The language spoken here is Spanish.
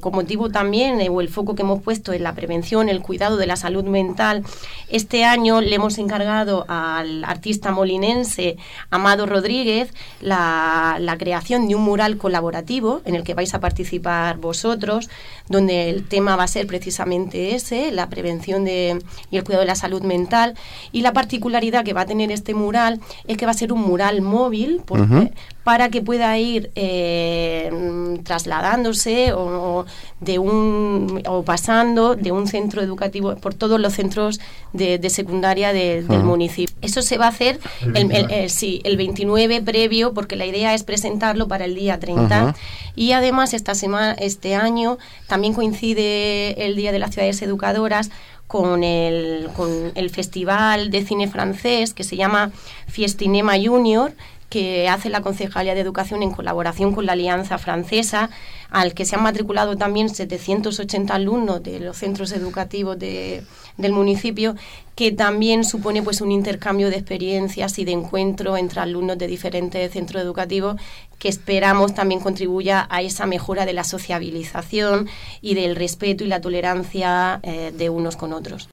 con motivo también, o el foco que hemos puesto en la prevención, el cuidado de la salud mental, este año le hemos encargado al artista molinense Amado Rodríguez la creación de un mural colaborativo en el que vais a participar vosotros, donde el tema va a ser precisamente ese, la prevención y el cuidado de la salud mental. Y la particularidad que va a tener este mural es que va a ser un mural móvil, para que pueda ir trasladándose o pasando de un centro educativo por todos los centros de secundaria del municipio. Eso se va a hacer el 29 previo, porque la idea es presentarlo para el día 30. Y además este año también coincide el Día de las Ciudades Educadoras con el Festival de Cine Francés, que se llama Fiestinema Junior, que hace la Concejalía de Educación en colaboración con la Alianza Francesa, al que se han matriculado también 780 alumnos de los centros educativos del municipio, que también supone pues un intercambio de experiencias y de encuentro entre alumnos de diferentes centros educativos, que esperamos también contribuya a esa mejora de la sociabilización y del respeto y la tolerancia de unos con otros.